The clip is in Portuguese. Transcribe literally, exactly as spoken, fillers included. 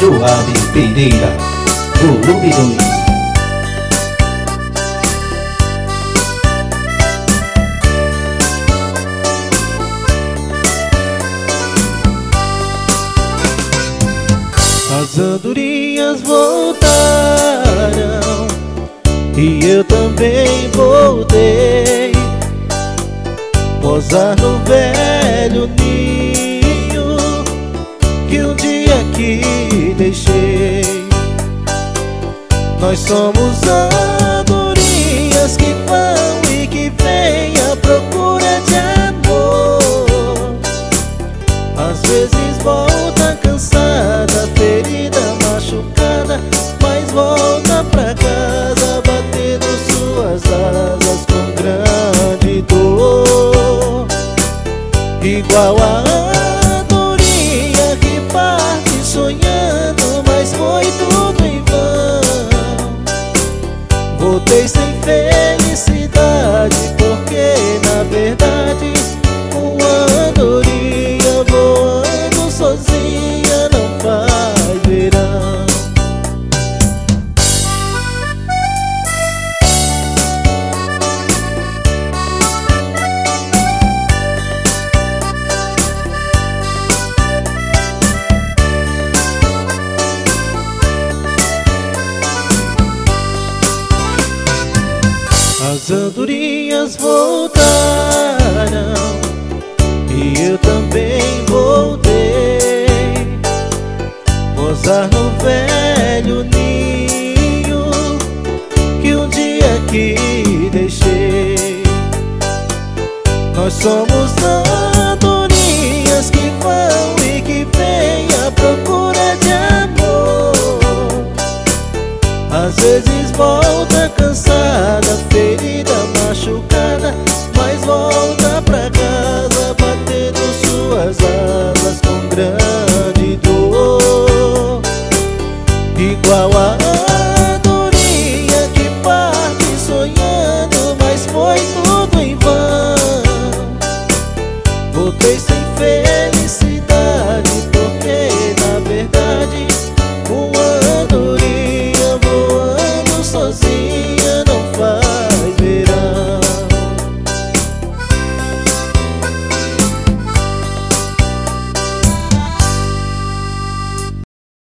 Joab Pereira, volume dois. As andorinhas voltaram e eu também voltei, posar no velho ninho que um dia aqui deixei. Nós somos andorinhas que vão e que vêm à procura de amor. Às vezes volta cansada, ferida, machucada, mas volta pra casa batendo suas asas com grande dor. Igual a andorinha que parte sonhando, mas foi tudo em vão. Voltei sem felicidade, porque na verdade uma andorinha voando sozinha não faz verão. As andorinhas voltaram